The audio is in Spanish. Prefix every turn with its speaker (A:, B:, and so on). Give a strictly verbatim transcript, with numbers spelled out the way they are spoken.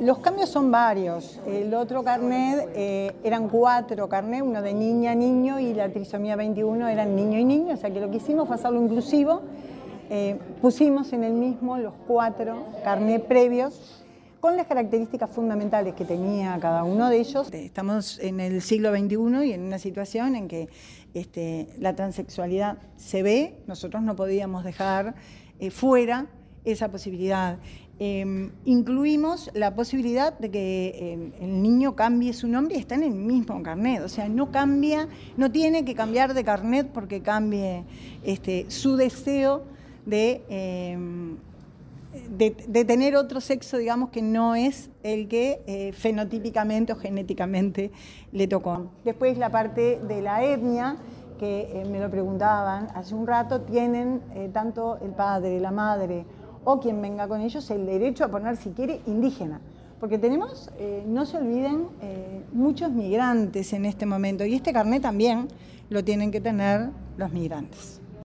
A: Los cambios son varios. El otro carnet, eh, eran cuatro carnet, uno de niña, niño, y la trisomía veintiuno eran niño y niño, o sea que lo que hicimos fue hacerlo inclusivo. Eh, pusimos en el mismo los cuatro carnet previos, con las características fundamentales que tenía cada uno de ellos. Estamos en el siglo veintiuno y en una situación en que este, la transexualidad se ve, nosotros no podíamos dejar eh, fuera esa posibilidad. Eh, incluimos la posibilidad de que el, el niño cambie su nombre y está en el mismo carnet, o sea, no cambia, no tiene que cambiar de carnet porque cambie este, su deseo de, eh, de, de tener otro sexo, digamos, que no es el que eh, fenotípicamente o genéticamente le tocó. Después la parte de la etnia, que eh, me lo preguntaban hace un rato, tienen eh, tanto el padre, la madre o quien venga con ellos el derecho a poner, si quiere, indígena. Porque tenemos, eh, no se olviden, eh, muchos migrantes en este momento, y este carnet también lo tienen que tener los migrantes.